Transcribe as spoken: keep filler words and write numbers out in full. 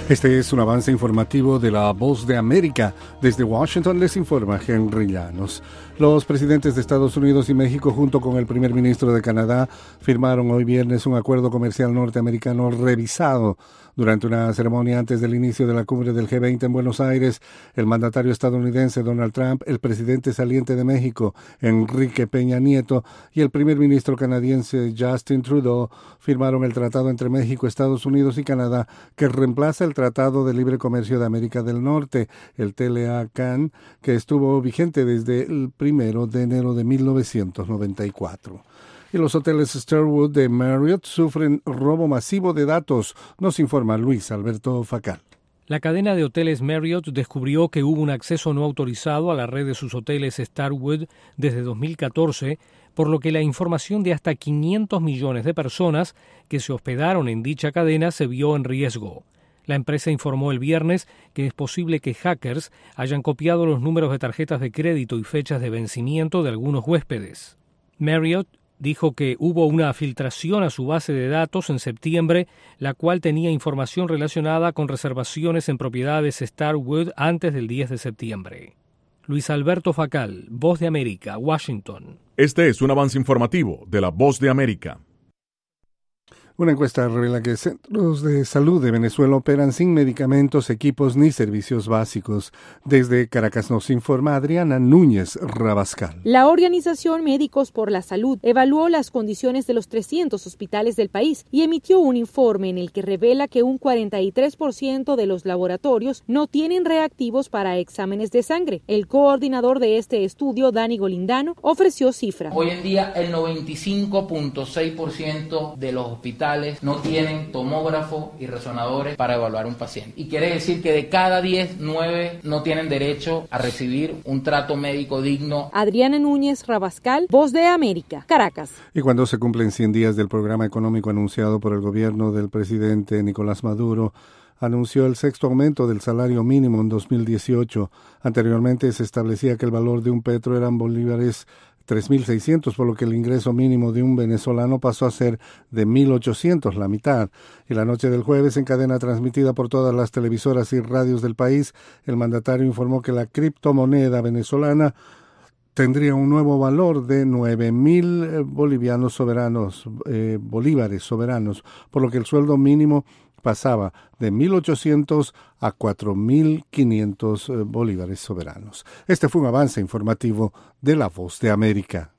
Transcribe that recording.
Este es un avance informativo de La Voz de América. Desde Washington les informa Henry Llanos. Los presidentes de Estados Unidos y México, junto con el primer ministro de Canadá, firmaron hoy viernes un acuerdo comercial norteamericano revisado. Durante una ceremonia antes del inicio de la cumbre del G veinte en Buenos Aires, el mandatario estadounidense Donald Trump, el presidente saliente de México, Enrique Peña Nieto, y el primer ministro canadiense Justin Trudeau firmaron el tratado entre México, Estados Unidos y Canadá que reemplaza el Tratado de Libre Comercio de América del Norte, el T L A C A N, que estuvo vigente desde el primero de enero de mil novecientos noventa y cuatro. Y los hoteles Starwood de Marriott sufren robo masivo de datos, nos informa Luis Alberto Facal. La cadena de hoteles Marriott descubrió que hubo un acceso no autorizado a la red de sus hoteles Starwood desde dos mil catorce, por lo que la información de hasta quinientos millones de personas que se hospedaron en dicha cadena se vio en riesgo. La empresa informó el viernes que es posible que hackers hayan copiado los números de tarjetas de crédito y fechas de vencimiento de algunos huéspedes. Marriott dijo que hubo una filtración a su base de datos en septiembre, la cual tenía información relacionada con reservaciones en propiedades Starwood antes del diez de septiembre. Luis Alberto Facal, Voz de América, Washington. Este es un avance informativo de la Voz de América. Una encuesta revela que centros de salud de Venezuela operan sin medicamentos, equipos ni servicios básicos. Desde Caracas nos informa Adriana Núñez Rabascal. La Organización Médicos por la Salud evaluó las condiciones de los trescientos hospitales del país y emitió un informe en el que revela que un cuarenta y tres por ciento de los laboratorios no tienen reactivos para exámenes de sangre. El coordinador de este estudio, Dani Golindano, ofreció cifras. Hoy en día el noventa y cinco punto seis por ciento de los hospitales no tienen tomógrafo y resonadores para evaluar un paciente. Y quiere decir que de cada diez, nueve no tienen derecho a recibir un trato médico digno. Adriana Núñez Rabascal, Voz de América, Caracas. Y cuando se cumplen cien días del programa económico anunciado por el gobierno del presidente Nicolás Maduro, anunció el sexto aumento del salario mínimo en dos mil dieciocho. Anteriormente se establecía que el valor de un petro eran bolívares tres mil seiscientos, por lo que el ingreso mínimo de un venezolano pasó a ser de mil ochocientos, la mitad. Y la noche del jueves, en cadena transmitida por todas las televisoras y radios del país, el mandatario informó que la criptomoneda venezolana tendría un nuevo valor de nueve mil bolivianos soberanos, eh, bolívares soberanos, por lo que el sueldo mínimo pasaba de mil ochocientos a cuatro mil quinientos bolívares soberanos. Este fue un avance informativo de La Voz de América.